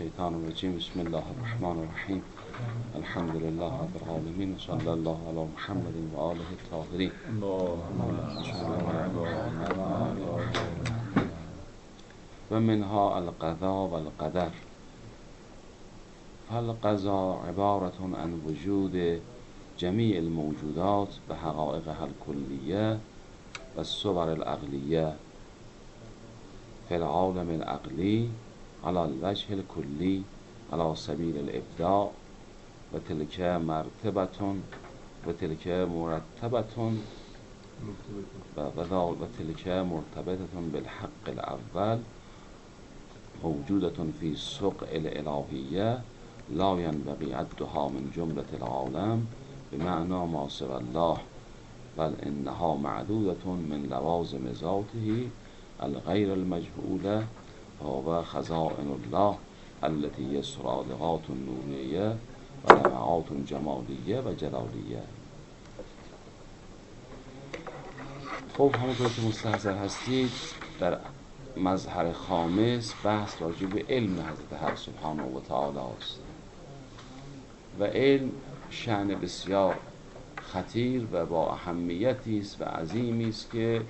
الشيطان الرجيم. بسم الله الرحمن الرحيم. الحمد لله رب العالمين، صلى الله على محمد وآله الطاهرين. و منها القضاء و القدر. فالقضاء عبارة عن وجود جميع الموجودات بحقائقها الكلية و الصور العقلية في العالم العقلي على الوجه الكلي على سبيل الابداع و تلك مرتبة و تلك مرتبة و تلك مرتبطة بالحق الأول موجودة في سوق الإلهية لا ينبغي عدها من جملة العالم بمعنى ما سوى الله، بل إنها معدودة من لوازم ذاته الغير المجهولة، وهو خزائن الله التي هي الصادقات النورية و لمعات جمالية و جلالیه. خب همونطور که مستحضر هستید در مظهر خامس بحث راجع به علم حضرت حق سبحانه و تعالی است و علم شأن بسیار خطیر و با اهمیتی است و عظیمی است که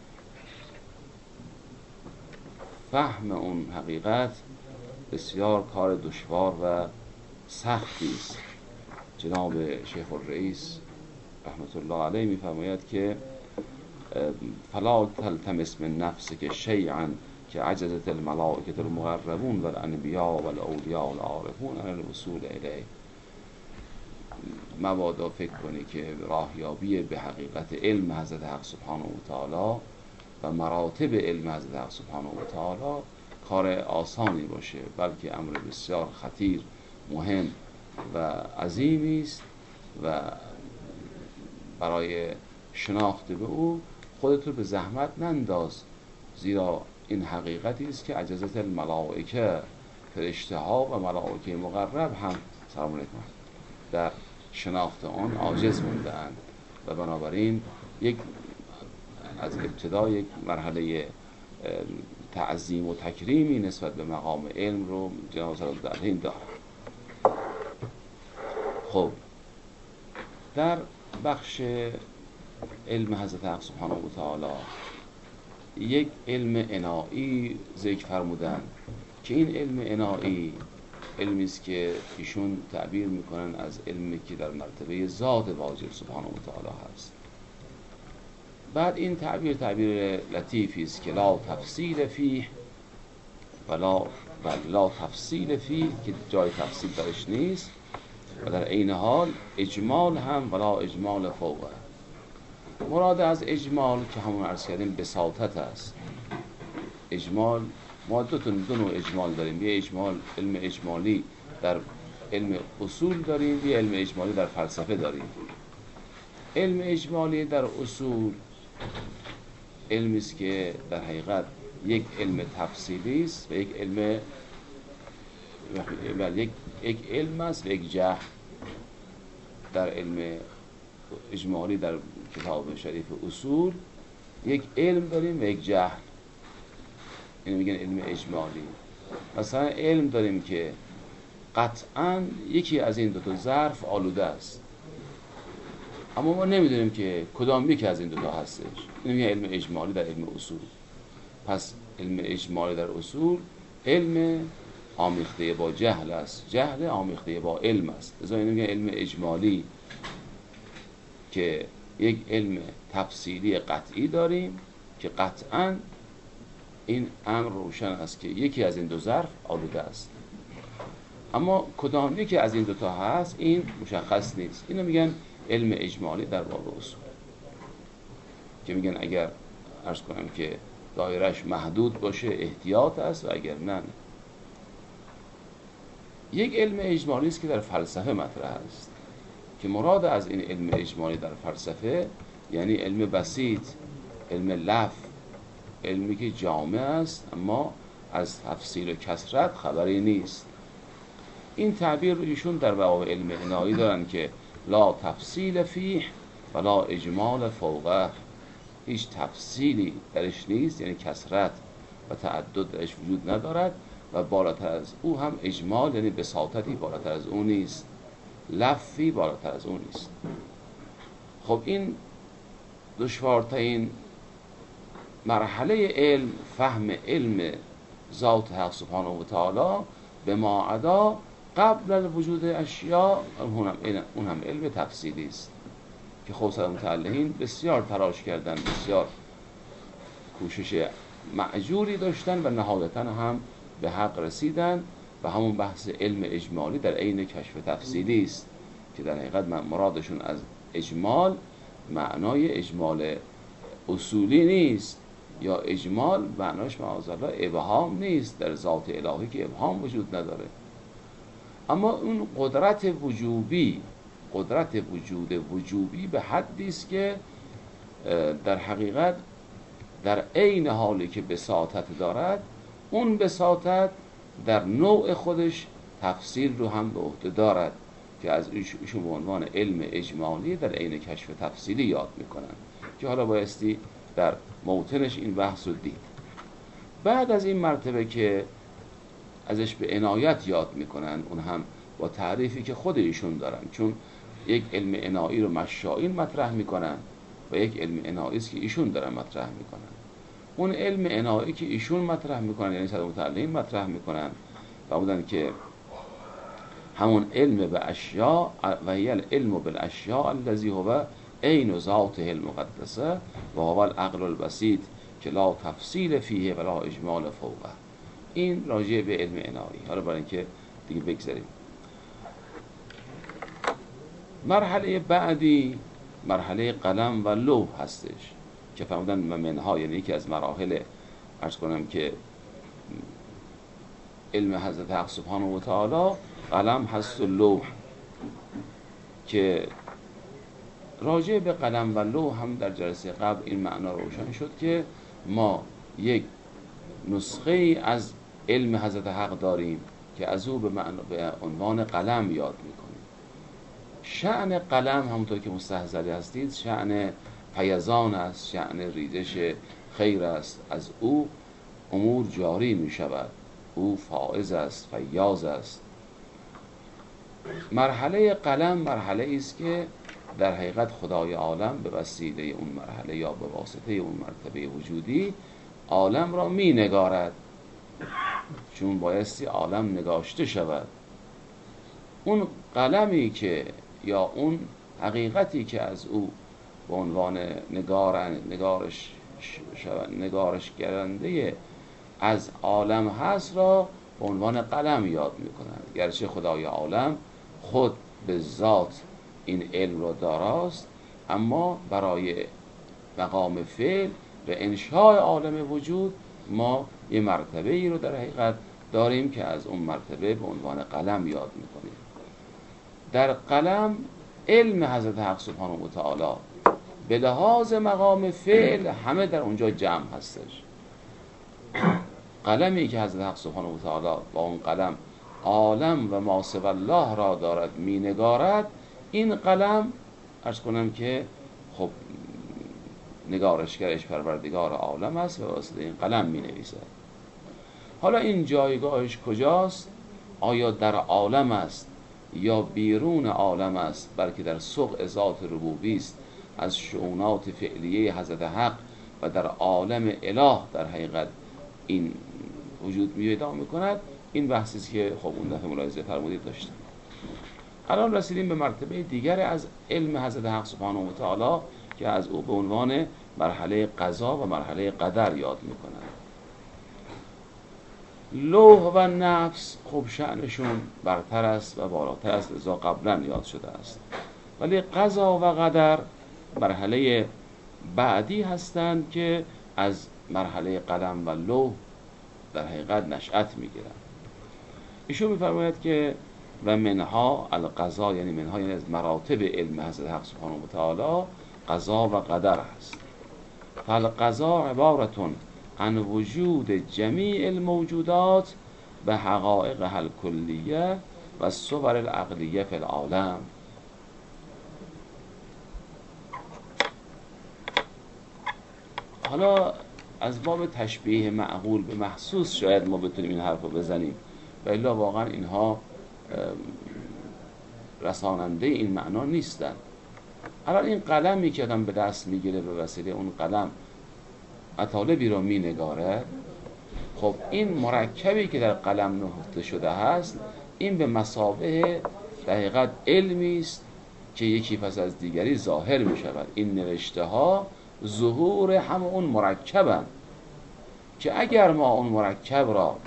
فهم اون حقیقت بسیار کار دشوار و سختی است. جناب شیخ الرئیس رحمت الله علیه می‌فرماید که فلا تلتمس من نفسک شیئا که عجزت الملائکة المقربون و الانبیاء و الاولیاء العارفون عن الوصول الیه. مبادا فکر کنی که راهیابی به حقیقت علم حضرت حق سبحانه و تعالی و مراتب علم حضرت حق سبحانه و تعالی کار آسانی باشه، بلکه امر بسیار خطیر، مهم و عظیمی است و برای شناخت به او خودت رو به زحمت ننداز، زیرا این حقیقتی است که عجزت الملائکه، فرشته ها و ملائکه مقرب هم سلام علیکم در شناخت آن عاجز مونده‌اند و بنابراین از ابتدا یک مرحله تعظیم و تکریمی نسبت به مقام علم رو جناب صلی الله علیه دارد. خب در بخش علم حضرت حق سبحانه و تعالی یک علم عنایی ذکر فرمودن که این علم عنایی علمی است که ایشون تعبیر میکنن از علمی که در مرتبه ذات واجب سبحانه و تعالی هست. بعد این تعبیر لطیفی است که لا تفصیل فیه لا تفصیل فیه که جای تفصیل درش نیست و در عین حال اجمال هم ولا اجمال فوقه. مراد از اجمال که همون عرض کردیم بساطت است. اجمال ما دو نوع اجمال داریم، یه اجمال علم اجمالی در علم اصول داریم، یه علم اجمالی در فلسفه داریم. علم اجمالی در اصول علمی است که در حقیقت یک علم تفصیلی است و یک علم است و یک جهل. در علم اجمالی در کتاب شریف اصول یک علم داریم و یک جهل، اینو میگن علم اجمالی. مثلا علم داریم که قطعاً یکی از این دو تا ظرف آلوده است، اما ما نمیدونیم که کدام یکی از این دو تا هستش. اینو میگن علم اجمالی در علم اصول. پس علم اجمالی در اصول علم آمیخته با جهل است، جهل آمیخته با علم است. لذا اینو میگن علم اجمالی که یک علم تفصیلی قطعی داریم که قطعاً این امر روشن است که یکی از این دو ظرف آلوده است، اما کدام یکی از این دو تا هست این مشخص نیست. اینو میگن علم اجمالی در باب اصول که میگن اگر عرض کنم که دایرش محدود باشه احتیاط است و اگر نه. یک علم اجمالی است که در فلسفه مطرح است که مراد از این علم اجمالی در فلسفه یعنی علم بسیط، علم لفظ، علمی که جامع است اما از تفصیل و کثرت خبری نیست. این تعبیر رو ایشون در باب علم عنایی دارن که لا تفصیل فیه ولا اجمال فوقه. هیچ تفصیلی درش نیست، یعنی کثرت و تعدد درش وجود ندارد و بالاتر از او هم اجمال، یعنی بساطتی بالاتر از او نیست، لفی بالاتر از او نیست. خب این دشوارترین مرحله علم، فهم علم ذات حق سبحانه و تعالی به ما عدا قبل از وجود اشیاء، اون هم علم تفصیلی است که خصوصا متعلقین بسیار تلاش کردن، بسیار کوشش معجوری داشتن و نهایتا هم به حق رسیدن و همون بحث علم اجمالی در عین کشف تفصیلی است که در حقیقت مرادشون از اجمال معنای اجمال اصولی نیست، یا اجمال معناش معاذالله ابهام نیست، در ذات الهی که ابهام وجود نداره. اما اون قدرت وجوبی، قدرت وجودی به حدی است که در حقیقت در عین حالی که بساطت دارد، اون بساطت در نوع خودش تفصیل رو هم به عهده دارد که از ایشون به عنوان علم اجمالی در عین کشف تفصیلی یاد میکنن که حالا بایستی در موطنش این بحث رو دید. بعد از این مرتبه که ازش به عنایت یاد میکنن، اون هم با تعریفی که خود ایشون دارن، چون یک علم عنایی رو مشائین مطرح میکنن و یک علم عنایی است که ایشون دارن مطرح میکنن. اون علم عنایی که ایشون مطرح میکنن، یعنی صد متعلقین مطرح میکنن، و بودن که همون علم به اشیاء و هی العلم بالاشیاء الذی هو عین ذاته المقدسه و هو العقل البسیط که لا تفصیل فیه ولا اجمال فوقه. این راجع به علم عنایی. حالا برای اینکه دیگه بگذاریم، مرحله بعدی مرحله قلم و لوح هستش که فرمودن منها، یعنی یکی از مراحل عرض کنم که علم حضرت حق سبحانه و تعالی قلم هست و لوح، که راجع به قلم و لوح هم در جلسه قبل این معنا روشن شد که ما یک نسخه از علم حضرت حق داریم که از او به عنوان قلم یاد میکنیم. شأن قلم همونطور که مستحضری هستید شأن فیضان است، شأن ریزش خیر است، از او امور جاری می شود، او فائز است، فیاض است. مرحله قلم مرحله است که در حقیقت خدای عالم به وسیله اون مرحله یا به واسطه اون مرتبه وجودی عالم را می نگارد، چون بایستی عالم نگاشته شود. اون قلمی که یا اون حقیقتی که از او به عنوان نگارش گرنده از عالم هست را به عنوان قلم یاد میکنند، گرچه خدای عالم خود به ذات این علم را داراست، اما برای مقام فعل و انشاء عالم وجود ما یه مرتبه ای رو در حقیقت داریم که از اون مرتبه به عنوان قلم یاد میکنیم. در قلم علم حضرت حق سبحانه و تعالی به لحاظ مقام فعل همه در اونجا جمع هستش. قلمی که حضرت حق سبحانه و تعالی با اون قلم عالم و ما سوی الله را دارد می نگارد، این قلم عرض کنم که خب نگارشگرش پروردگار عالم است و واسه این قلم می نویسد. حالا این جایگاهش کجاست؟ آیا در عالم است یا بیرون عالم است؟ بلکه در سوق ذات ربوبی است، از شؤونات فعلیه حضرت حق و در عالم اله در حقیقت این وجود پیدا میکند. این بحثی است که خب اون دفعه ملاحظه فرمودید داشتیم. الان رسیدیم به مرتبه دیگر از علم حضرت حق سبحانه و تعالی که از او به عنوان مرحله قضا و مرحله قدر یاد میکنند. لوح و نفس خب شأنشون برتر است و بالاتر است، لذا قبلا یاد شده است، ولی قضا و قدر مرحله بعدی هستند که از مرحله قلم و لوح در حقیقت نشأت میگیرند. ایشون میفرماید که و منها القضا، یعنی منها یعنی از مراتب علم حضرت حق سبحانه و تعالی قضا و قدر هست. فالقضا عبارتون عن وجود جمیع الموجودات به حقائقها الکلیه و الصور العقلیه فی العالم. حالا از باب تشبیه معقول به محسوس شاید ما بتونیم این حرف رو بزنیم و الا واقعا اینها رساننده این معنا نیستن. الان این قلمی که آدم به دست میگیره به وسیله اون قلم مطالبی رو مینگاره، خب این مرکبی که در قلم نهفته شده هست این به مثابه در حقیقت علمی است که یکی پس از دیگری ظاهر می شود. این نوشته ها ظهور هم اون مرکبن که اگر ما اون مرکب را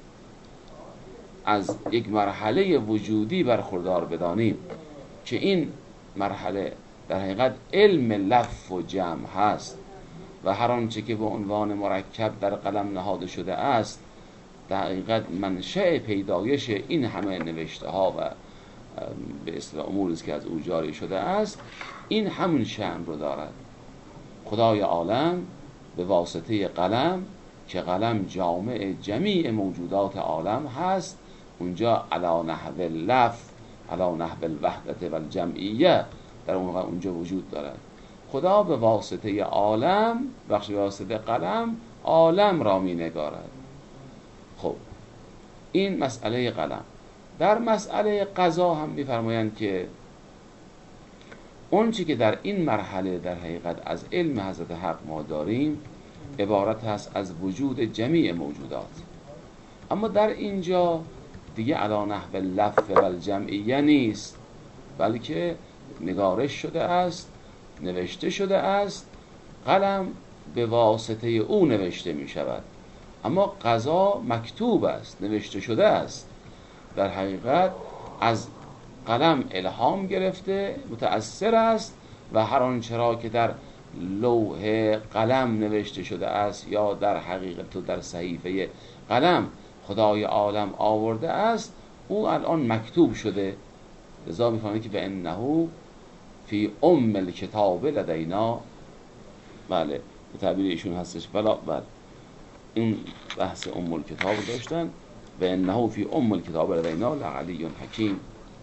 از یک مرحله وجودی برخوردار بدانیم که این مرحله در حقیقت علم لف و جمع هست و هر آنچه که به عنوان مرکب در قلم نهاده شده است در حقیقت منشأ پیدایش این همه نوشته ها و به اصطلاح اموری است که از او جاری شده است، این همون شأن رو دارد. خدای عالم به واسطه قلم که قلم جامع جمیع موجودات عالم هست، اونجا علی نحو اللف، علی نحو الوحدت و الجمعیه در اونجا وجود دارد. خدا به واسطه عالم، بخش به واسطه قلم، عالم را می نگارد. خب این مسئله قلم. در مسئله قضا هم می‌فرمایند که اون چی که در این مرحله در حقیقت از علم حضرت حق ما داریم عبارت هست از وجود جمیع موجودات، اما در اینجا دیگه علی نحو اللف و الجمعیه نیست، بلکه نگارش شده است، نوشته شده است، قلم به واسطه او نوشته می شود، اما قضا مکتوب است، نوشته شده است. در حقیقت از قلم الهام گرفته متأثر است و هر آنچه را که در لوح قلم نوشته شده است یا در حقیقت و در صحیفه قلم خدای عالم آورده است، او الان مکتوب شده. لذا می‌فهمید که بأنه فی الکتاب لدینا، بله به تعبیر ایشون هستش، بله این بحث الکتاب داشتن، بأنه فی الکتاب لدینا لعلی حکیم.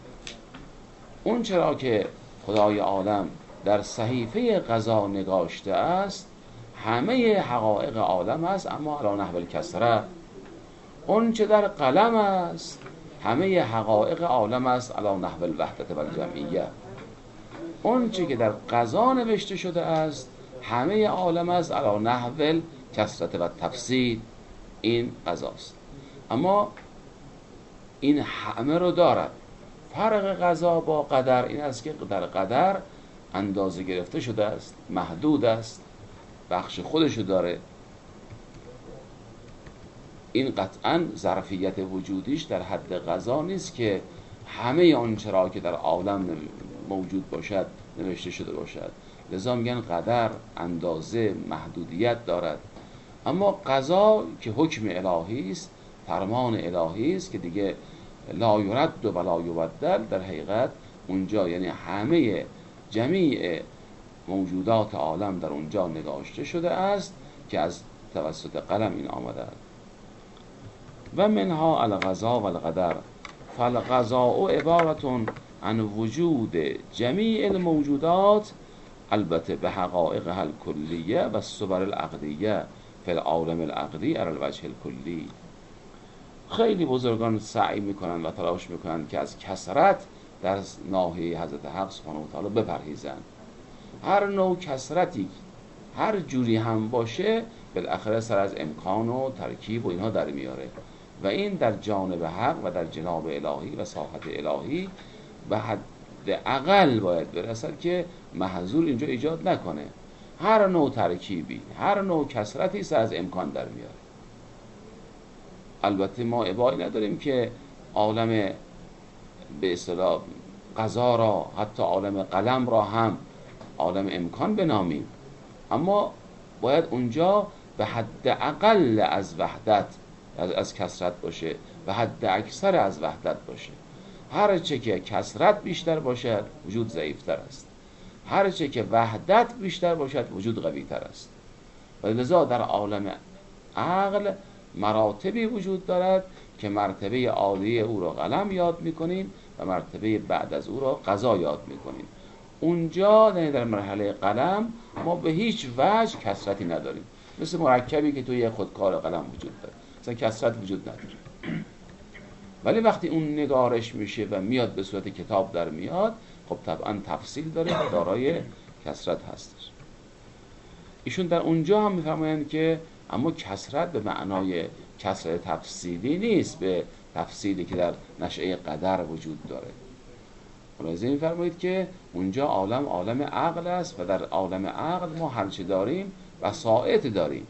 اون چرا که خدای عالم در صحیفه قضا نگاشته است همه حقایق عالم است، اما علی نحو الکسره. اون چه در قلم است همه حقایق عالم است علی نحو الوحدت و الجمعیه. اون چه که در قضا نوشته شده است همه عالم است علی نحو الکسرت و تفصیل. این قضاست، اما این همه رو دارد. فرق قضا با قدر این است که در قدر اندازه گرفته شده است، محدود است، بخش خودشو داره. این قطعاً ظرفیت وجودیش در حد قضا نیست که همه آنچه را که در عالم موجود باشد نوشته شده باشد. لذا میگن قدر اندازه محدودیت دارد، اما قضا که حکم الهی است، فرمان الهی است که دیگه لا یرد و لا یبدل، در حقیقت اونجا یعنی همه جمیع موجودات عالم در اونجا نگاشته شده است که از توسط قلم این آمده است. و منها القضا و القدر. فالقضاء عبارت عن وجود جمیع الموجودات، البته به حقائقها الکلیه و الصور العقدیه فی العالم العقدی علی الوجه الکلی. خیلی بزرگان سعی میکنن و تلاش میکنن که از کثرت در ناحیه حضرت حق سبحانه و تعالی بپرهیزن. هر نوع کثرتی هر جوری هم باشه بالاخره سر از امکان و ترکیب و اینها در میاره و این در جانب حق و در جناب الهی و ساحت الهی به حد اقل باید برسد که محظور اینجا ایجاد نکنه. هر نوع ترکیبی، هر نوع کثرتی سر از امکان در میاره. البته ما ابایی نداریم که عالم به اصطلاح قضا را، حتی عالم قلم را هم عالم امکان بنامیم، اما باید اونجا به حد اقل از وحدت از کثرت باشه، به حد اکثر از وحدت باشه. هر چه که کثرت بیشتر باشد وجود ضعیفتر است، هر چه که وحدت بیشتر باشد وجود قوی تر است. و لذا در عالم عقل مراتبی وجود دارد که مرتبه عالیه او را قلم یاد میکنیم و مرتبه بعد از او را قضا یاد میکنیم. اونجا در مرحله قلم ما به هیچ وجه کثرتی نداریم. مثل مرکبی که توی خودکار قلم وجود داره، مثلا کسرت وجود نداره. ولی وقتی اون نگارش میشه و میاد به صورت کتاب در میاد، خب طبعا تفصیل داره و دارای کسرت هستش. ایشون در اونجا هم میفرمایند که اما کسرت به معنای کسرت تفصیلی نیست، به تفصیلی که در نشأه قدر وجود داره. ملاحظه می‌فرمایید که اونجا عالم عقل است و در عالم عقل ما هر چه داریم وسائط داریم،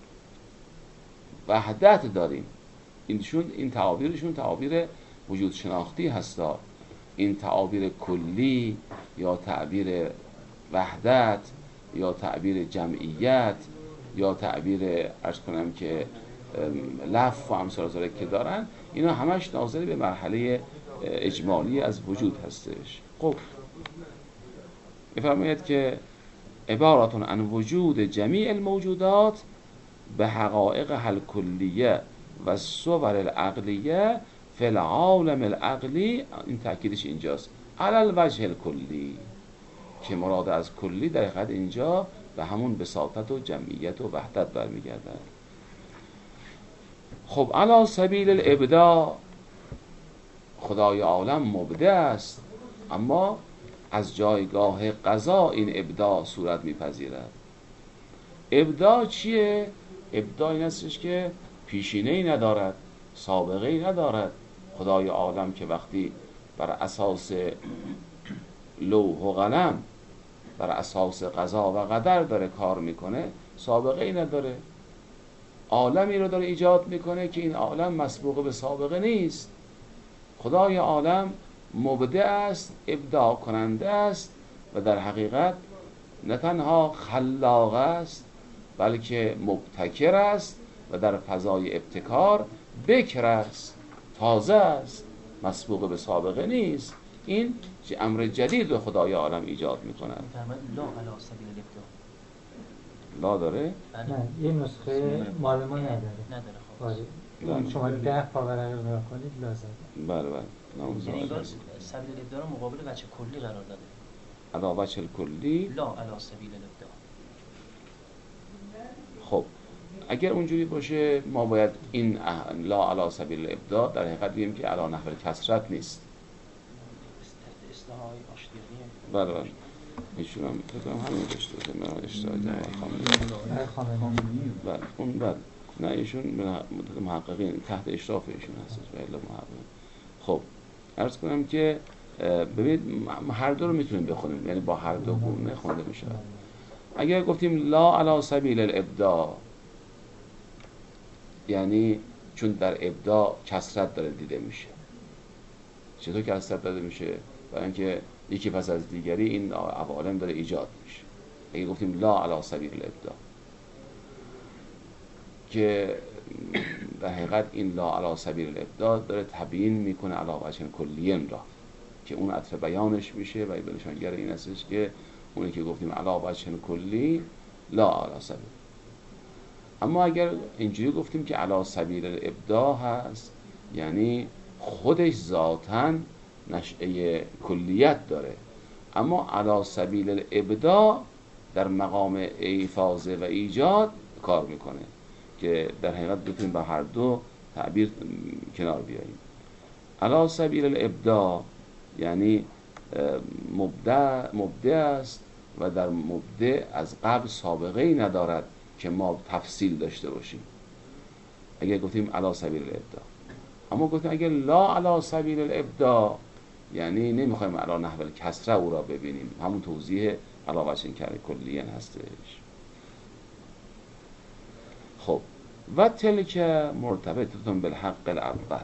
وحدت داریم. این تعابیرشون تعابیر وجود شناختی هستا. این تعابیر کلی یا تعبیر وحدت یا تعبیر جمعیت یا تعبیر عرض کنم که لف و امثال ذالک که دارن، اینا همش ناظر به مرحله اجمالی از وجود هستش. خب می‌فرماید که عبارتون عن وجود جمیع الموجودات به حقایق الکلیه و صور العقلیه فی العالم العقلی. این تأکیدش اینجاست، علی الوجه الکلی، که مراد از کلی در حقیقت اینجا به همون بساطت و جمعیت و وحدت برمیگردن. خب علی سبیل الابداع، خدای عالم مبدع است، اما از جایگاه قضا این ابداع صورت میپذیرد. ابداع چیه؟ ابداع این هستش که پیشینه‌ای ندارد، سابقه‌ای ندارد. خدای عالم که وقتی بر اساس لوح و قلم، بر اساس قضا و قدر داره کار میکنه، سابقه‌ای نداره. عالمی رو داره ایجاد میکنه که این عالم مسبوق به سابقه نیست. خدای عالم مبدع است، ابداع کننده است و در حقیقت نه تنها خلاق است بلکه مبتکر است و در فضای ابتکار بکر است، تازه است، مسبوق به سابقه نیست. این چه امر جدید رو خدای عالم ایجاد میکنه. لا علی سبیل الابداع لا داره؟ نه یه نسخه مال ما نداره. نداره. خب شما 10 پاورق رو نگاه کنید لازم. بله بله. یعنی انگار سبیل الابداع رو مقابل وجه کلی قرار داده. علی وجه الکلی. لا علی سبیل الابداع. خب اگر اونجوری باشه ما باید این لا علی سبیل الابداع در حقیقت بگیم که علی نحو کسرت نیست. اصطلاح آشتیانیه. بله بله. ایشون هم فکر کنم همین داشته باشه، من اشتباه خامنه‌ای. بله اون بله. نه ایشون محققین تحت اشراف ایشون هستش و الا محققین. خب عرض کنم که ببینید هر دو رو میتونیم بخونیم، یعنی با هر دو گونه خوانده میشه. اگر گفتیم لا علی سبیل الابداع، یعنی چون در ابداع کسرت داره دیده میشه. چطور کسرت داده میشه؟ برای اینکه یکی پس از دیگری این عوالم داره ایجاد میشه. اگه گفتیم لا علی سبیل الابداع، که در حقیقت این لا علی سبیل الابداع داره تبیین میکنه علی وجه کلیین را، که اون عطف بیانش میشه و به نشانگر این هستش که اونی که گفتیم علی وجه کلی لا علی سبیل. اما اگر اینجوری گفتیم که علی سبیل الابداع هست، یعنی خودش ذاتاً نشأه کلیت داره، اما علی سبیل الابداع در مقام ایفاضه و ایجاد کار میکنه، که در حقیقت بتونیم با هر دو تعبیر کنار بیاییم. علی سبیل الابداع یعنی مبدع است و در مبدع از قبل سابقه‌ای ندارد که ما تفصیل داشته باشیم. اگر گفتیم علی سبیل الابداع، اما گفتیم اگر لا علی سبیل الابداع یعنی نمیخوایم علی نحو الکسره او را ببینیم، همون توضیح علی وجه کلیین هستش. خب و تلک مرتبطتون بالحق الاول،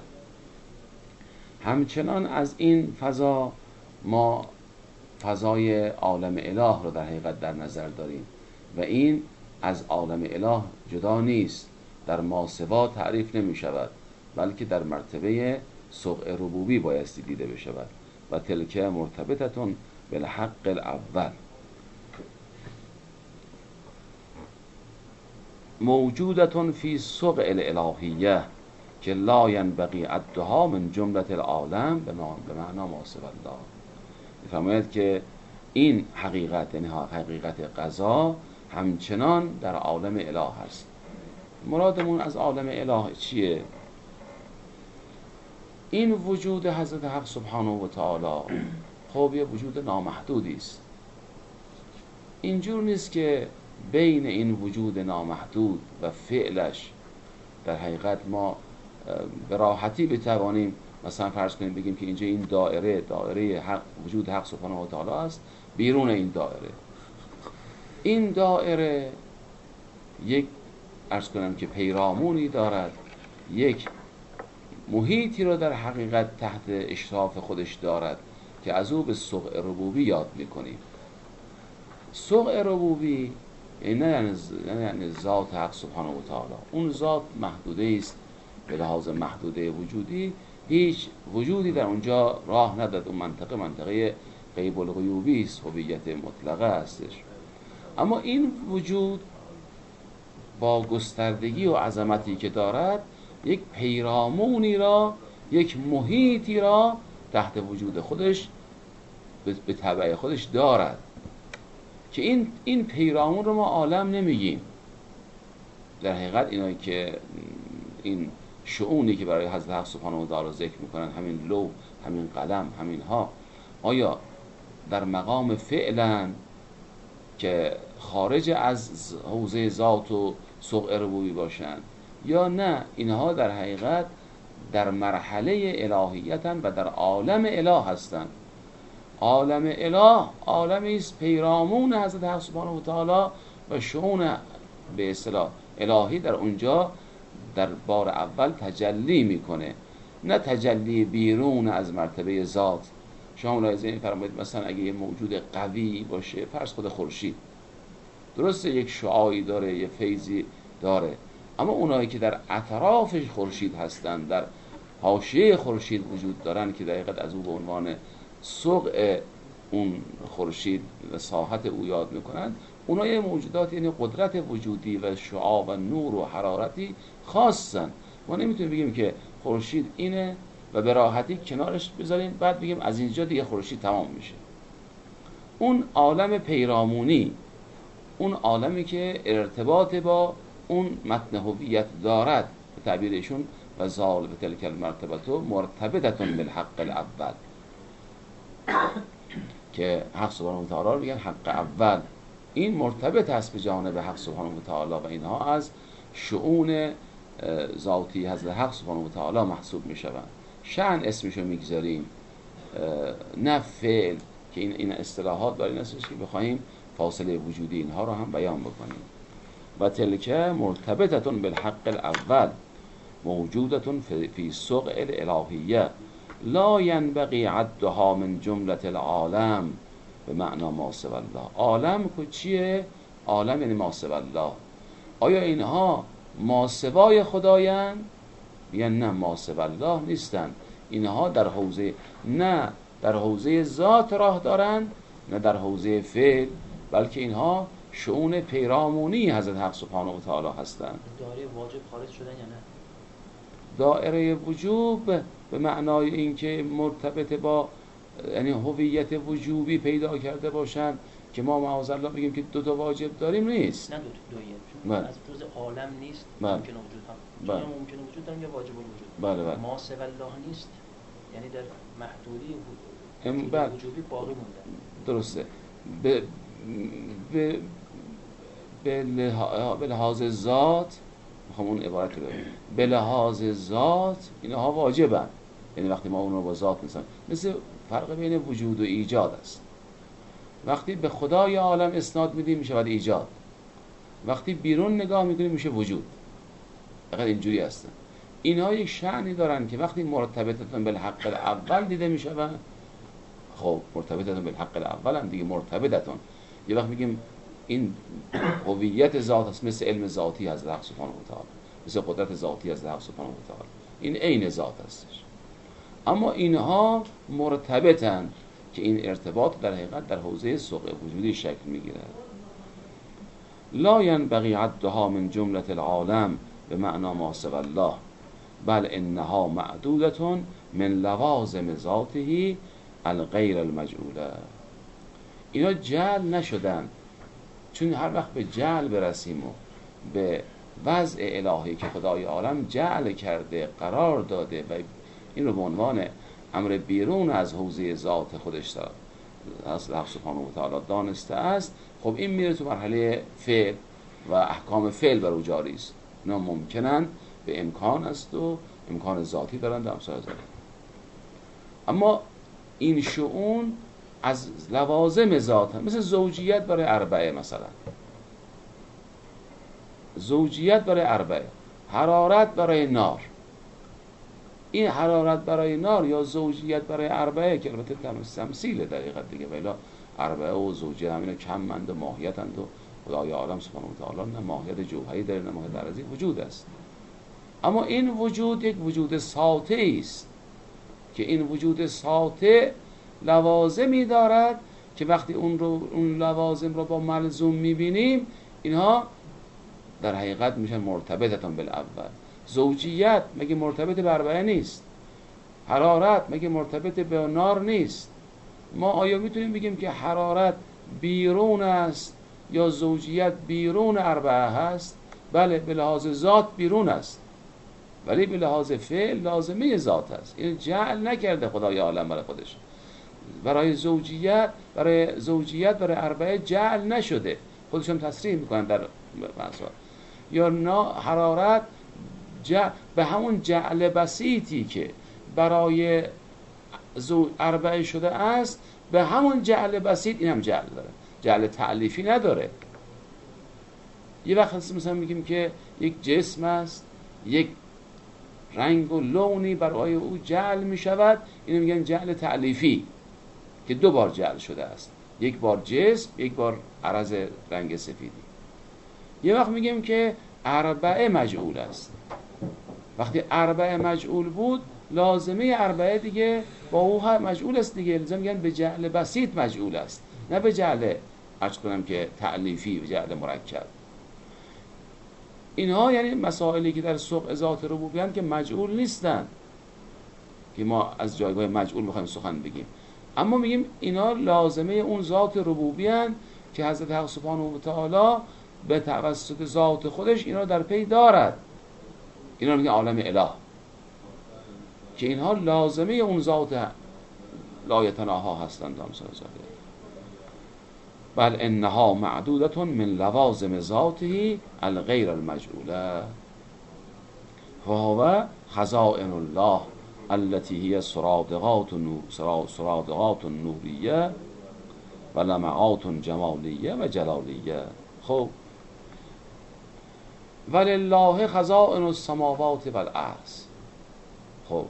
همچنان از این فضا ما فضای عالم اله رو در حقیقت در نظر داریم و این از عالم اله جدا نیست، در ماسوا تعریف نمی شود، بلکه در مرتبه سقع ربوبی بایستی دیده بشود. و تلک مرتبطتون بالحق الاول موجودتون فی سقع الالهیه که لا ینبغی عدها من جمله العالم به معنا ما سوی الله. می‌فرماید که این حقیقت، یعنی حقیقت قضا، همچنان در عالم اله هست. مرادمون از عالم اله چیه؟ این وجود حضرت حق سبحانه و تعالی خب یه وجود نامحدودی است. اینجور نیست که بین این وجود نامحدود و فعلش در حقیقت ما به راحتی بتوانیم مثلا فرض کنیم بگیم که اینجا این دایره حق، وجود حق سبحانه و تعالی است، بیرون این دایره یک عرض کنم که پیرامونی دارد، یک محیطی را در حقیقت تحت اشراف خودش دارد که از او به سقع ربوبی یاد میکنیم. سقع ربوبی نه یعنی ذات حق سبحانه و تعالی، اون ذات محدوده است، به لحاظ محدوده وجودی هیچ وجودی در اونجا راه نداد. اون منطقه غیب الغیوبی است، هویت مطلقه هستش. اما این وجود با گستردگی و عظمتی که دارد یک پیرامونی را، یک محیطی را تحت وجود خودش به تبع خودش دارد که این پیرامون رو ما عالم نمیگیم. در حقیقت اینایی که این شؤونی که برای حضرت حق سبحانه و تعالی ذکر میکنن، همین لوح، همین قلم، همین ها، آیا در مقام فعلا که خارج از حوزه ذات و سقع ربوبی باشند، یا نه اینها در حقیقت در مرحله الهیتن و در عالم اله هستند. عالم اله عالمی است پیرامون حضرت حق سبحانه و تعالی و شؤون به اصطلاح الهی در اونجا در بار اول تجلی میکنه، نه تجلی بیرون از مرتبه ذات. شما ملاحظه فرمایید مثلا اگه یه موجود قوی باشه، فرض خود خورشید، درسته یک شعاعی داره، یه فیضی داره، اما اونایی که در اطراف خورشید هستند، در حاشیه خورشید وجود دارن که در حقیقت از او به عنوان سقع اون خورشید و ساحت او یاد میکنن، اونها یه موجودات یعنی قدرت وجودی و شعاع و نور و حرارتی خاصن. ما نمیتونیم بگیم که خورشید اینه و به راحتی کنارش بذاریم بعد بگیم از اینجا دیگه خورشید تمام میشه. اون عالم پیرامونی، اون عالمی که ارتباط با اون متن هویت دارد، به تعبیر ایشون و زال به تلک المرتبتو مرتبطتون بالحق الاول، که حق سبحانه و تعالی رو میگن حق اول، این مرتبط است به جانب حق سبحانه و تعالی و اینها از شؤون ذاتی حضرت حق سبحانه و تعالی محسوب میشوند. شأن اسمشو میگذاریم، نه فعل، که این اصطلاحات برای این است که بخوایم فاصله وجودی اینها رو هم بیان بکنیم. و تلک مرتبطتون بالحق الاول موجودتون فی سقع الالهیه لا ینبغی عدها من جملة العالم به معنا ما سوی الله. عالم که چیه؟ عالم یعنی ما سوی الله. آیا اینها ما سوای خدایند؟ میگن نه، ما سوی الله نیستند. اینها در حوزه، نه در حوزه ذات راه دارند، نه در حوزه فعل، بلکه اینها شؤون پیرامونی حضرت حق سبحانه و تعالی هستند. دایره واجب خارج شدن یا نه؟ دایره وجوب به معنای اینکه مرتبط با یعنی هویت وجوبی پیدا کرده باشند که ما معاذالله بگیم که دو تا واجب داریم نیست. نه دو تا دویه، چون از جزء عالم نیست، ممکنه وجود هم. چون ممکنه وجود داریم یا واجب الوجود. بله. ما سوی الله نیست، یعنی در محدودی وجوبی باقی مونده. درسته. به لحاظ ذات، میخوام اون عبارت رو بگم، به لحاظ ذات اینها واجبن، یعنی وقتی ما اون رو با ذات میسازیم، مثل فرق بین وجود و ایجاد است. وقتی به خدای عالم اسناد میدیم میشه بعد ایجاد، وقتی بیرون نگاه میکنیم میشه وجود. فقط اینجوری هستن. اینها یک شأنی دارن که وقتی مرتبطتون بالحق الاول دیده میشون، خب مرتبطتون بالحق الاول هم دیگه مرتبطتون. یه وقت میگیم این هویت ذات است، مثل علم ذاتی از حق سبحانه و تعالی، مثل قدرت ذاتی از حق سبحانه و تعالی، این عین ذات هستش. اما اینها مرتبطن که این ارتباط در حقیقت در حوزه سقع وجودی شکل میگیرد. لا ینبغی عدها من جملة العالم به معنا ما سوی الله بل انها معدودتون من لوازم ذاته الغیر المجعوله. اینا جعل نشدن، چون هر وقت به جعل برسیم و به وضع الهی که خدای عالم جعل کرده، قرار داده و این رو به عنوان امر بیرون از حوزه ذات خودش از حق سبحانه و تعالی دانسته است، خب این میره تو مرحله فعل و احکام فعل بر او جاری است. اینا ممکنن به امکان است و امکان ذاتی دارند و امثال ذلك. اما این شؤون از لوازم ذات هم، مثل زوجیت برای اربعه، مثلا زوجیت برای اربعه، حرارت برای نار. این حرارت برای نار یا زوجیت برای اربعه که البته تمثیل دقیقا دیگه، ولی اربعه و زوجیت همین کمند و ماهیتند و خدای عالم سبحانه و تعالی نه ماهیت جوهری داره نه ماهیت عرضی وجود است. اما این وجود یک وجود ساطع است که این وجود ساطع لوازمی دارد که وقتی اون لوازم رو با ملزوم میبینیم، اینها در حقیقت میشن مرتبطتون بالاول. زوجیت مگه مرتبط به اربعه نیست؟ حرارت مگه مرتبط به نار نیست؟ ما آیا میتونیم بگیم که حرارت بیرون است یا زوجیت بیرون اربعه هست؟ بله، به لحاظ ذات بیرون است، ولی به لحاظ فعل لازمه ذات است. این جعل نکرده خدای عالم برای خودش. برای زوجیت برای اربعه جعل نشده، خودشون تصریح میکنن در مسائل. یا حرارت به همون جعل بسیطی که برای اربعه شده است، به همون جعل بسیط این هم جعل داره، جعل تعلیفی نداره. یه وقت مثلا میگیم که یک جسم است، یک رنگ و لونی برای او جعل میشود، اینو میگن جعل تعلیفی که دو بار جعل شده است، یک بار جسم، یک بار عرض رنگ سفیدی. یه وقت میگیم که اربعه مجعول است. وقتی اربعه مجعول بود، لازمه اربعه دیگه با او مجعول است دیگه، لازم میگن به جعل بسیط مجعول است، نه به جعل عرض کنم که تعلیفی، به جعل مرکب. اینها یعنی مسائلی که در سوق ذات ربوبیت که مجعول نیستن، که ما از جایگاه مجعول میخوایم سخن بگیم، اما میگیم اینا لازمه اون ذات ربوبیت که حضرت حق سبحانه و تعالی به توسط ذات خودش اینا در پی دارد. اینا میگه عالم اله، که اینها لازمه اون ذات لایتناها هستند. بل انها معدودة من لوازم ذاته الغیر المجعوله فهو خزائن الله التي هي سرادقات نوریه و لمعات جمالیه و جلالیه. خب ولله خزائن السماوات والارض. خب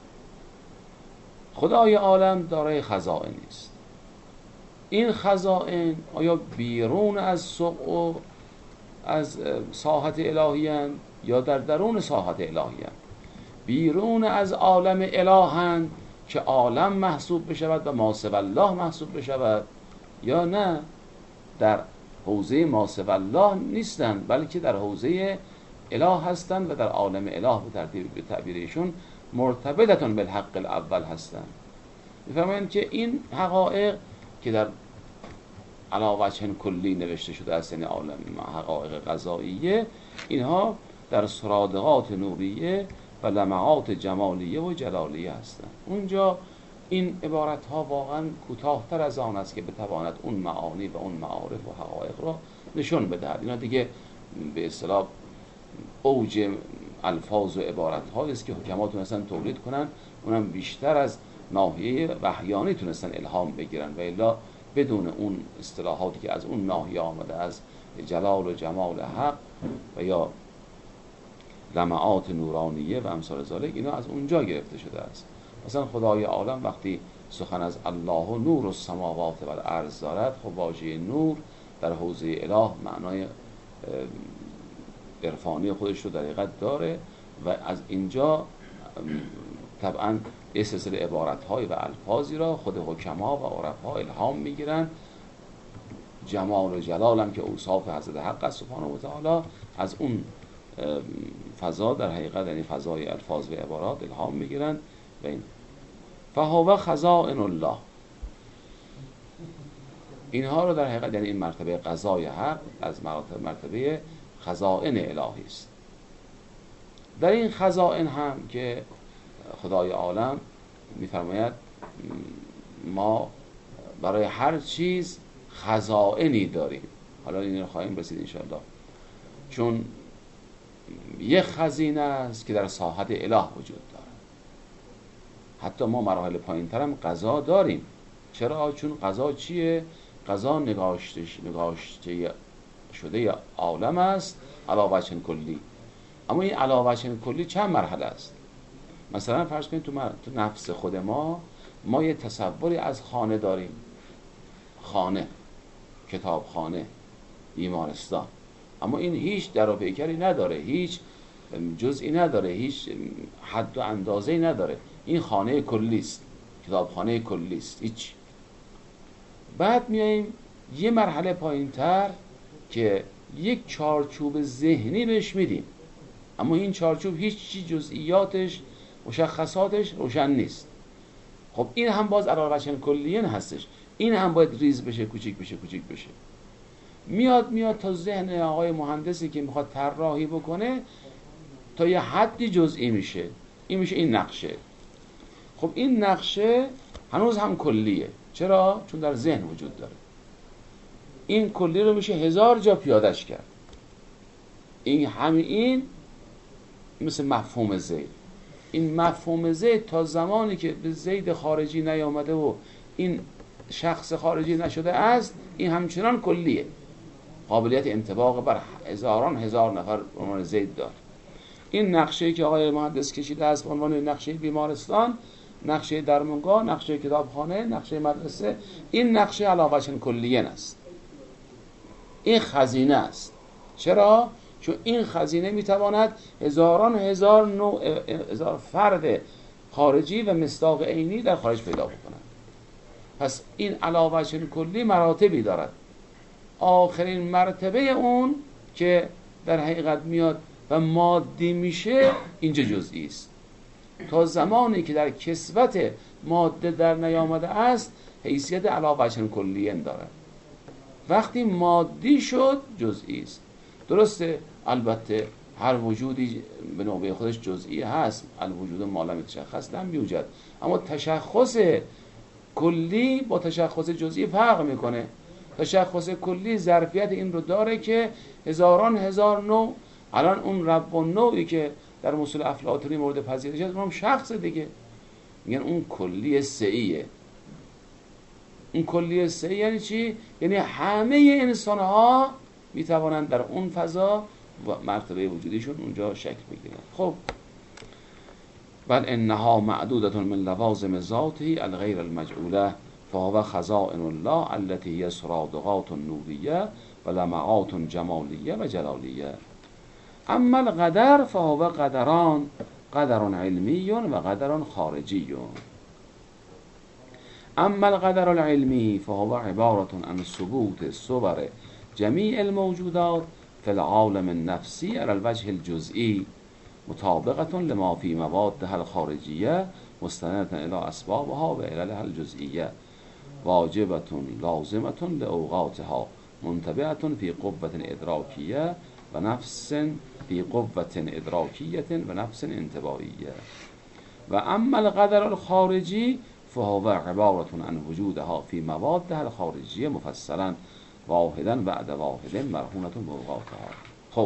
خدای عالم دارای خزائنی است. این خزائن آیا بیرون از سوق و از ساحت الهی‌اند یا در درون ساحت الهی‌اند؟ بیرون از عالم اله‌اند که عالم محسوب بشود و ما سوی الله محسوب بشود، یا نه در حوزه ما سوی الله نیستند بلکه در حوزه اله هستند و در عالم اله به تعبیر ایشون مرتبطتون بالحق الاول هستند. می‌فهمید که این حقایق که در علاوه چن کلی نوشته شده است، یعنی عالم حقایق قضاییه، اینها در سرادقات نوریه و لمعات جمالیه و جلالیه هستند. اونجا این عبارت ها واقعا کوتاه‌تر از آن است که بتواند اون معانی و اون معارف و حقایق را نشون بدهد. اینا دیگه به اصطلاح اوج الفاظ و عبارت هایی است که حکما تونستن تولید کنن، اونم بیشتر از ناحیه وحیانی تونستن الهام بگیرن، و الا بدون اون اصطلاحاتی که از اون ناحیه آمده، از جلال و جمال حق و یا لمعات نورانیه و امثال ذالک، اینا از اونجا گرفته شده است. مثلا خدای عالم وقتی سخن از الله و نور السماوات و الارض دارد، خب واژه نور در حوزه اله معنای عرفانی خودش رو در حقیقت داره و از اینجا طبعا یه سلسله عبارت‌های و الفاظی را خود حکما و عرفا الهام میگیرن. جمال و جلال هم که اوصاف حضرت حق سبحانه و تعالی، از اون فضا در حقیقت یعنی فضای الفاظ و عبارات الهام میگیرن. و این فهو خزائن الله، اینها رو در حقیقت یعنی این مرتبه قضای حق از مرتبه خزائن الهی است. در این خزائن هم که خدای عالم می‌فرماید ما برای هر چیز خزائنی داریم. حالا این رو خواهیم رسید انشاءالله. چون یک خزینه است که در ساحت اله وجود داره. حتی ما مراحل پایین‌تر هم قضا داریم. چرا؟ چون قضا چیه؟ قضا نگاشته شده عالم است علی وجه کلی. اما این علی وجه کلی چند مرحله است؟ مثلا فرض کنید تو نفس خود ما یه تصوری از خانه داریم. خانه، کتابخانه، بیمارستان. اما این هیچ در و پیکری نداره، هیچ جزئی نداره، هیچ حد و اندازه‌ای نداره. این خانه کلی است، کتابخانه کلی است، هیچ. بعد میاییم یه مرحله پایین‌تر که یک چارچوب ذهنی بهش میدیم، اما این چارچوب هیچ چیز جزئیاتش، مشخصاتش روشن نیست. خب این هم باز علی وجه کلیه هستش. این هم باید ریز بشه، کوچیک بشه. میاد تا ذهن آقای مهندسی که میخواد طراحی بکنه تا یه حدی جزئی میشه. این میشه این نقشه. خب این نقشه هنوز هم کلیه. چرا؟ چون در ذهن وجود داره. این کلی رو میشه 1000 جا پیادش کرد. این مثل مفهوم زید. این مفهوم زید تا زمانی که به زید خارجی نیامده و این شخص خارجی نشده است، این همچنان کلیه. قابلیت انطباق بر هزار نفر به عنوان زید داره. این نقشه‌ای که آقای مهندس کشیده است به عنوان نقشه بیمارستان، نقشه درمانگاه، نقشه کتابخانه، نقشه مدرسه، این نقشه علی وجه کلیه است. این خزینه است. چرا؟ چون این خزینه میتواند هزار فرد خارجی و مصداق عینی در خارج پیدا بکند. پس این علی وجه کلی مراتبی دارد. آخرین مرتبه اون که در حقیقت میاد و مادی میشه، اینجا جزئی است. تا زمانی که در کسوت ماده در نیامده است، حیثیت علی وجه کلی دارد. وقتی مادی شد، جزئی است. درسته، البته هر وجودی به نوبه خودش جزئی هست. الوجود ما لم یتشخص لم یوجد. اما تشخص کلی با تشخص جزئی فرق میکنه. تشخص کلی ظرفیت این رو داره که هزار نوع، الان اون رب و نوعی که در مصول افلاطونی مورد پذیرش است، اونم شخص دیگه. میگن اون کلی سعیه. اون کلی سعی یعنی چی؟ یعنی همه انسان ها میتوانند در اون فضا و مرتبه وجودیشون اونجا شکل بگیرن. خب بل انها معدودة من لوازم ذاته الغیر المجعوله فهو خزائن الله التي هي سرادقات نوریه و لمعات جمالیه و جلالیه. اما القدر فهو قدران، قدر علمی و قدر خارجی. اما القدر العلمی فهو عبارة عن ثبوت صور جميع الموجودات في العالم النفسي على الوجه الجزئي مطابقة لما في موادها الخارجية مستندة إلى أسبابها وعللها الجزئية واجبة لازمة لأوقاتها منتبعة في قوة إدراكية ونفس في قوة إدراكية ونفس انتباهية. وأما القدر الخارجي فهو عبارة عن وجودها في موادها الخارجية مفصلا واحدا بعد واحد مرهونة بأوقاتها. خب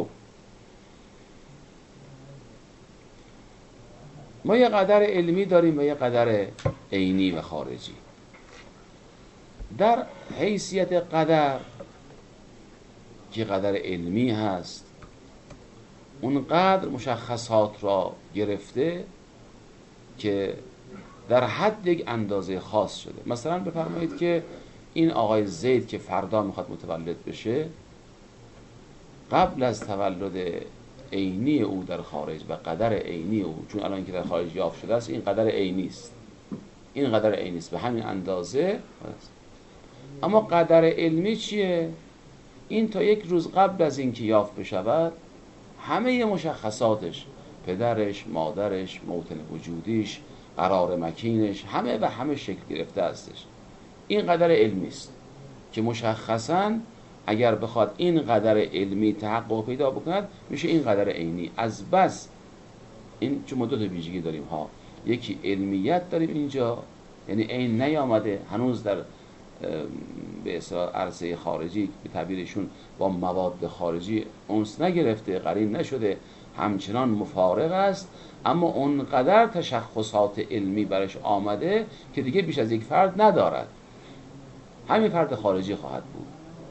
ما یه قدر علمی داریم و یه قدر عینی و خارجی. در حیثیت قدر که قدر علمی هست، اون قدر مشخصات را گرفته که در حد یک اندازه خاص شده. مثلا بفرمایید که این آقای زید که فردا میخواد متولد بشه، قبل از تولد عینی او در خارج و قدر عینی او، چون الان که در خارج یافت شده است، این قدر عینی است، این قدر عینی است به همین اندازه. اما قدر علمی چیه؟ این تا یک روز قبل از اینکه یافت بشود همه مشخصاتش، پدرش، مادرش، موطن وجودیش، قرار مکینش، همه و همه شکل گرفته هستش. این قدر علمی است که مشخصاً اگر بخواد این قدر علمی تحقق پیدا بکند میشه این قدر عینی. از بس این چون ما دو تا ویژگی داریم ها، یکی علمیت داریم اینجا، یعنی عین نیامده هنوز در به اصطلاح عرصه خارجی به تعبیرشون با مواد خارجی انس نگرفته، قرین نشده، همچنان مفارق است، اما اونقدر تشخصات علمی برش آمده که دیگه بیش از یک فرد ندارد، همین فرد خارجی خواهد بود.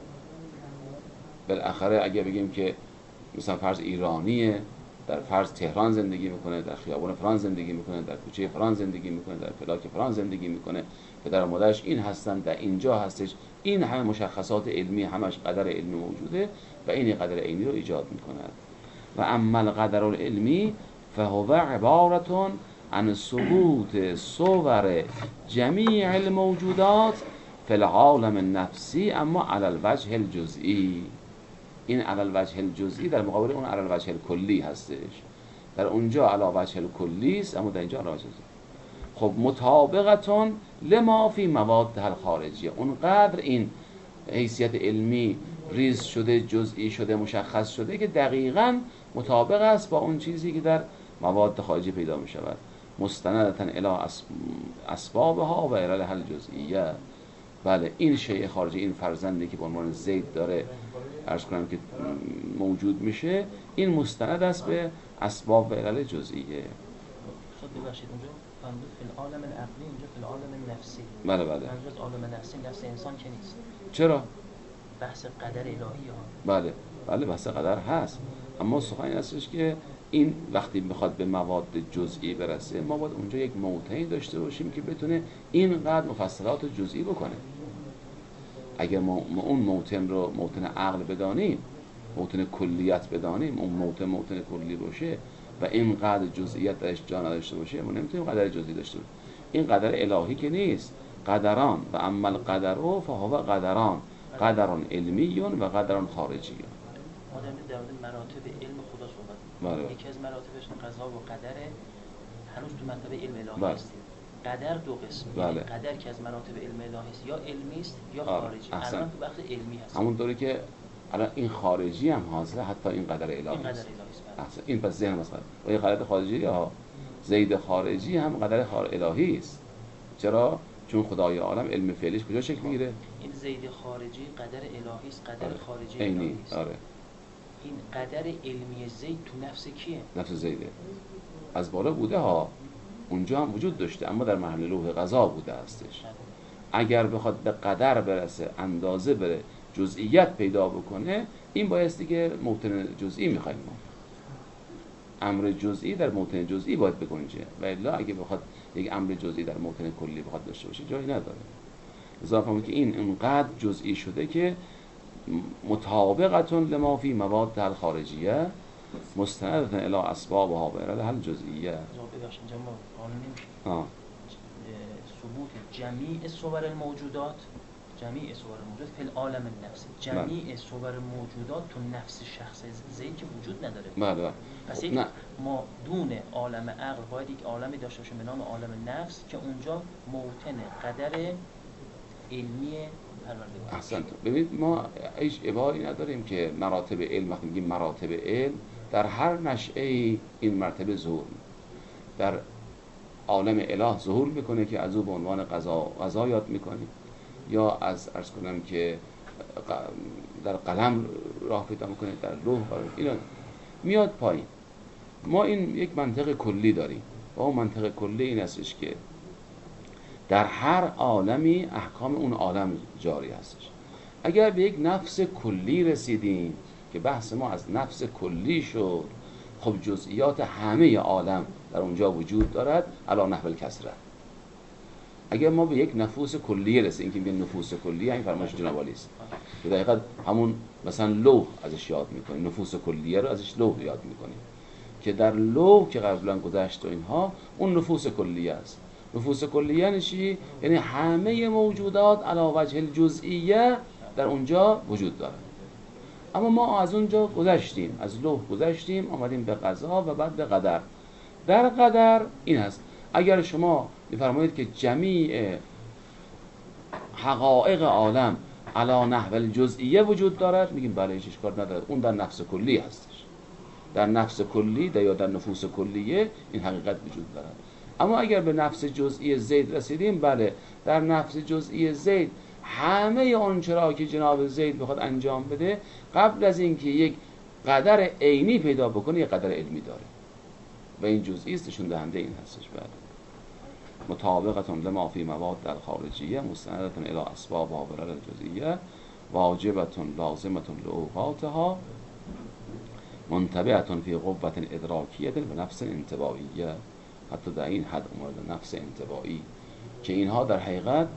بالاخره اگه بگیم که مثلا فرض ایرانیه، در فرض تهران زندگی میکنه، در خیابان فلان زندگی میکنه، در کوچه فلان زندگی میکنه، در پلاک فلان زندگی میکنه، پدر و مادرش این هستن، در اینجا هستش، این همه مشخصات علمی همش قدر علمی موجوده و این قدر علمی رو ایجاد میکند. و اما القدر العلمی فهو عبارة عن ثبوت صور جمیع الموجودات فی العالم النفسی اما علی الوجه الجزئی. این علی الوجه الجزئی در مقابل اون علی الوجه الکلی هستش، در اونجا علی وجه الکلی است اما در اینجا علی وجه الجزئی. خب مطابقتون لما فی مواد الخارجیه، اونقدر این حیثیت علمی ریز شده، جزئی شده، مشخص شده که دقیقاً مطابق است با اون چیزی که در مواد خارجی پیدا می شود. مستندتاً الی اسبابها و عللها الجزئیه. بله این شیء خارجی، این فرزندی که به عنوان زید داره عرض کنم که موجود میشه، این مستند است به اسباب و علل جزئیه. خب ببخشید اونجا فرمود فی العالم العقلی، اینجا فی العالم النفسی. بله بله. منظور از عالم نفسی نفس انسان که نیست. چرا؟ بحث قدر الهی ها. بله بله بحث قدر هست، اما سخن این هستش که این وقتی میخواد به مواد جزئی برسه ما باید اونجا یک موطنی داشته باشیم که بتونه اینقدر مفصلات جزئی بکنه. اگر ما اون موطن رو موطن عقل بدانیم، موطن کلیت بدانیم، اون موطن کلی باشه و اینقدر جزئیات درش جا نداشته باشه، ما نمیتونیم قدر جزئی داشته باشیم. این قدر الهی که نیست، قدران و اما القدر فهو قدران، قدران علمی و قدران خارجی. ما در مورد مراتب علم خدا صحبت می‌کنیم. یکی از مراتبش قضا و قدره، هنوز تو مرتبه علم الهی هستیم. قدر دو قسم، یعنی قدر که از مراتب علم الهی است، یا علمی است یا خارجی. الان تو بخش علمی هست. همونطوری که الان این خارجی هم حاضره، حتی این قدر الهی است. این قدر الهی است. این پس ذهن مثلا و این قدر خارجی یا زید خارجی هم قدر الهی است. چرا؟ چون خدای عالم علم فعلیش کجا شکل میگیره؟ این زید خارجی قدر الهی است، قدر خارجی الهی است. آره. این قدر علمی زید تو نفس کیه؟ نفس زیده. از بالا بوده ها، اونجا هم وجود داشته اما در محل لوح قضا بوده هستش. اگر بخواد به قدر برسه، اندازه بره، جزئیت پیدا بکنه، این بایستی که موطن جزئی میخوایم ما. امر جزئی در موطن جزئی باید بگنجه و الا اگه بخواد یک امر جزئی در موطن کلی بخواد داشته باشه جایی نداره. لذا فهمید که این انقدر جزئی شده که مطابقتون لما فی مواد الخارجیه مستندتاً الی اسبابها و عللها الجزئیه. ببخشید اینجا ما قانون نمیشه. ثبوت جمیع صور الموجودات، جمیع صور موجودات فی العالم النفسی، جمیع صور موجودات تو نفس شخص زید که وجود نداره. بله. پس ما دون عالم عقل باید یک عالمی داشته باشیم به نام عالم نفس که اونجا موطن قدر علمی پروردگار. احسنت. ببینید ما هیچ ابایی نداریم که مراتب علم، وقتی میگیم مراتب علم در هر نشأه‌ای این مرتبه ظهور در عالم اله ظهور میکنه که از او به عنوان قضا یاد میکنیم، یا از عرض کنم که در قلم راه پیدا میکنه، در لوح اینا میاد پایین. ما این یک منطق کلی داریم و اون منطق کلی این هستش که در هر عالمی احکام اون عالم جاری هستش. اگر به یک نفس کلی رسیدیم که بحث ما از نفس کلی شد، خب جزئیات همه عالم در اونجا وجود دارد علی نحو الکثرة. اگر ما به یک نفوس کلیه رسیدیم که میگن نفوس کلیه، این فرمایش جناب عالی است که در حقیقت همون مثلا لوح ازش یاد میکنیم، نفوس کلیه رو ازش لوح یاد میکنیم که در لوح که قبلا گذشت و اینها اون نفوس کلیه است. نفوس کلیه یعنی چی؟ یعنی همه موجودات علی وجه الجزئیه در اونجا وجود دارند. اما ما از اونجا گذشتیم، از لوح گذشتیم، آمدیم به قضا و بعد به قدر. در قدر این هست اگر شما می‌فرمایید که جمیع حقایق عالم علی نحو الجزئیه وجود دارد، میگیم بله هیچ اشکال نداره، اون در نفس کلی هستش، در نفس کلی یا در نفوس کلیه این حقیقت وجود دارد. اما اگر به نفس جزئی زید رسیدیم، بله در نفس جزئی زید همه آنچه را که جناب زید بخواد انجام بده، قبل از اینکه یک قدر عینی پیدا بکنه یک قدر علمی داره و این جزئی است، نشون دهنده این هستش. بله مطابقة لما فی مواد الخارجیه مستندة الی اسبابها و علل الجزئیه واجبة لازمة لأوقاتها منتبعة فی قوة ادراکیه و نفس انطباعیه. حتی در این حد اومده نفس انطباعی که اینها در حقیقت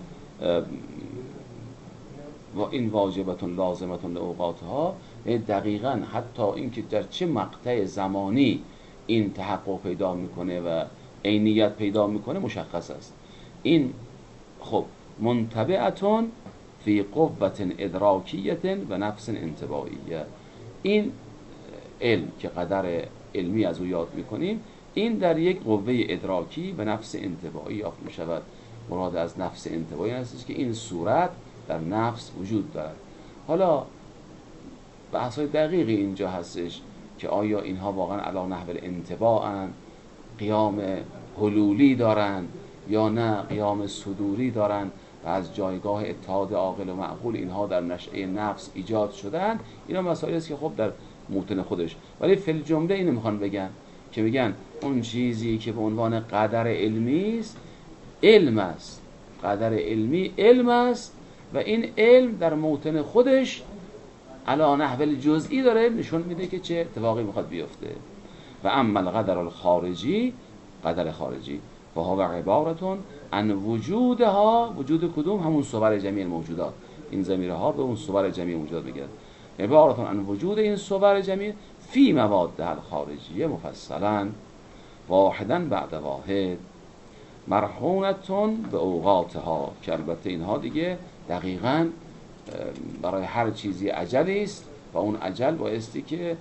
و این واجبة لازمة لأوقاتها، دقیقاً حتی اینکه در چه مقطع زمانی این تحقق پیدا میکنه و عینیت پیدا میکنه مشخص است. این خب منتبعة فی قوة ادراکیه و نفس انطباعیه، این علم که قدر علمی از او یاد میکنیم، این در یک قوه ادراکی و نفس انطباعی یافت میشود. مراد از نفس انطباعی هستش که این صورت در نفس وجود دارد. حالا بحث‌های دقیقی اینجا هستش که آیا اینها واقعا علی نحو الانطباعن، قیام حلولی دارن یا نه قیام صدوری دارن و از جایگاه اتحاد عاقل و معقول اینها در نشأه نفس ایجاد شدن. اینا مسائلی است که خب در موطن خودش، ولی فی الجمله اینو میخوان بگن که میگن اون چیزی که به عنوان قدر علمی است علم است، قدر علمی علم است و این علم در موطن خودش علی نحو الجزئی داره نشون میده که چه اتفاقی میخواد بیفته. و اما القدر الخارجی، قدر خارجی فهو عبارتون عن وجودها، وجود کدوم؟ همون صور جمیع الموجودات، این ضمیرها به اون صور جمیع موجودات میگن. عبارتون عن وجود این صور جمیع فی مواد الخارجیه مفصلا واحدا بعد واحد مرهونتون به اوقاتها، که البته اینها دیگه دقیقاً برای هر چیزی اجلی است و اون اجل بایستی که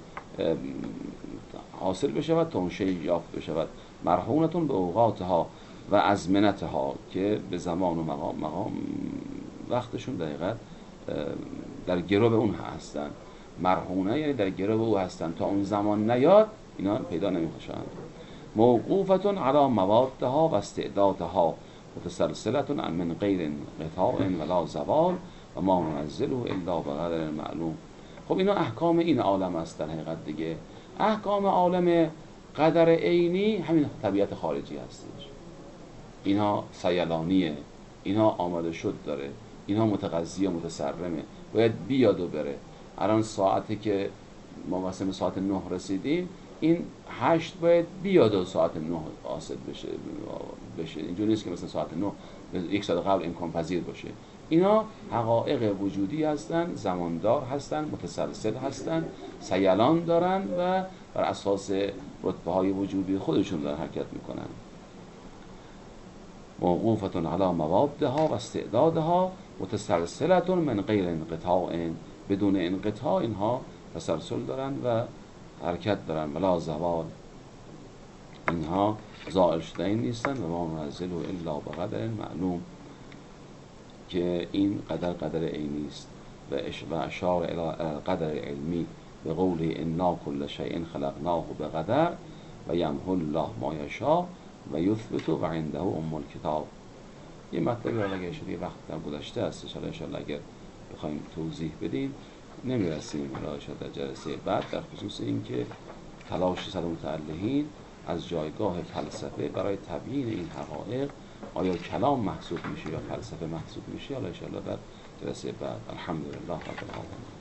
حاصل بشود تا اون شیء یافت بشود. مرهونتون به اوقاتها و ازمنتها، که به زمان و مقام وقتشون دقیقاً در گرو اون هستن. مرهونه یعنی در گرو او هستن، تا اون زمان نیاد اینا پیدا نمیخوشند. موقوفتون علی موادها و استعدادها متسلسلتون من غیر قطاع ولا زوال و ما ننزله الا بقدر معلوم. خب اینا احکام این عالم است در حقیقت دیگه. احکام عالم قدر عینی همین طبیعت خارجی هستش. اینها سیلانیه، اینها آماده شد داره، اینها متغذی و متسرمه، باید بیاد و بره. الان ساعتی که ما مثلا ساعت 9 رسیدیم، این 8 باید بیاد و ساعت 9 حاصل بشه. اینجوری نیست که مثلا ساعت 9 یک ساعت قبل امکان پذیر باشه. اینا حقایق وجودی هستن، زماندار هستن، متسلسل هستن، سیلان دارن و بر اساس رتبه های وجودی خودشون دارن حرکت میکنن. موقوفتون علی موادها و استعدادها متسلسلتون من غیر انقطاع، بدون انقطاع اینها تسلسل دارن و حرکت دارن. ولا زوال، اینها زائل شدنی نیستن. و ما ننزله الا بقدر معلوم، که این قدر عینی است. و اشار الی قدر علمی به قول انا کل شیء خلقناه بقدر و یمحو الله ما یشاء و یثبت و عنده ام الکتاب. یه مطلبی رو اگه شده وقت در گذشته هستش، ان شاء الله اگر بخوایم توضیح بدیم نمیرسیم در جلسه بعد، در خصوص این که تلاش صد متعلهین از جایگاه فلسفه برای تبیین این حقایق آیا کلام محسوب میشه یا فلسفه محسوب میشه، ان شاء الله در جلسه بعد. الحمدلله رب العالمین.